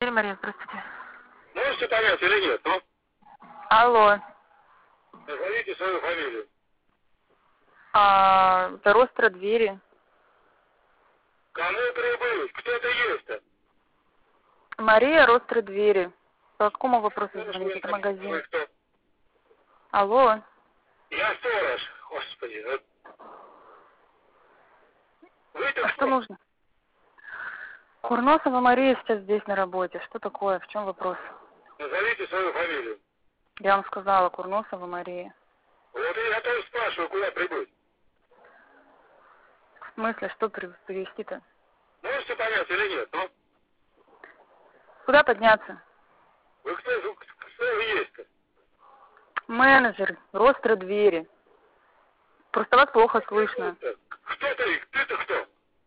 Говори, Мария, здравствуйте. Можете понять или нет? Ну, Алло. назовите свою фамилию. Это Ростро двери. Кому прибыть? Кто это есть-то? Мария, Ростро двери. По какому вопросу Сторож звоните? Это военкомат. Вы магазин. кто? Алло. Я сторож. Господи. Вы-то А что кто? нужно? Курносова Мария сейчас здесь на работе. Что такое? В чем вопрос? Назовите свою фамилию. Я вам сказала, Курносова Мария. Вот и я тоже спрашиваю, куда прибыть. В смысле, что привезти-то? Можете понять или нет? Ну, Куда подняться? вы кто вы есть-то? Менеджер, Ростро двери. Просто вас плохо слышно. Кто ты? Ты-то кто?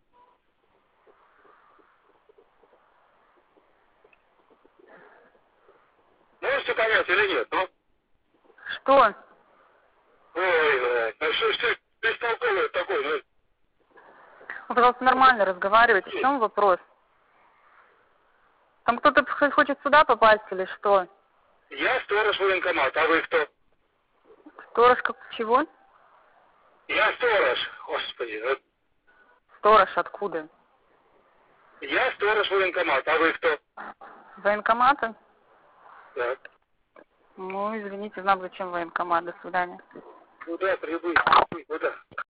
Можете понять или нет? Ну, Что? ой, блядь, ну что ж ты бестолковый такой, ну? Вы, пожалуйста, нормально разговаривайте. В чем вопрос? Там кто-то хочет сюда попасть или что? Я сторож военкомата, а вы кто? Сторож как чего? Я сторож, господи. Сторож откуда? Я сторож военкомата, а вы кто? Военкомата? Так. Ну, извините, знам, зачем военкомат. До свидания. Куда прибыть? Куда?